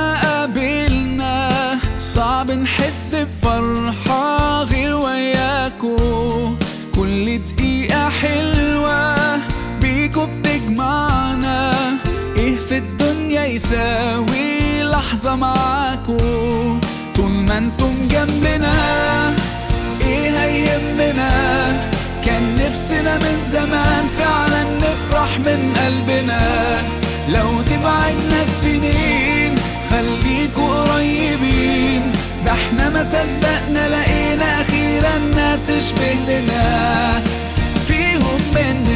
قابلنا صعب نحس بفرحة غير وياكو. كل دقيقة حلوة بيكو بتجمعنا، ايه في الدنيا يساوي لحظة معاكو؟ طول ما انتم جنبنا ايه هيهمنا؟ كان نفسنا من زمان فعلا نفرح من قلبنا. لو تبعدنا السنين خليكوا قريبين، ده احنا ما صدقنا لقينا اخيرا ناس تشبه لنا. فيهم من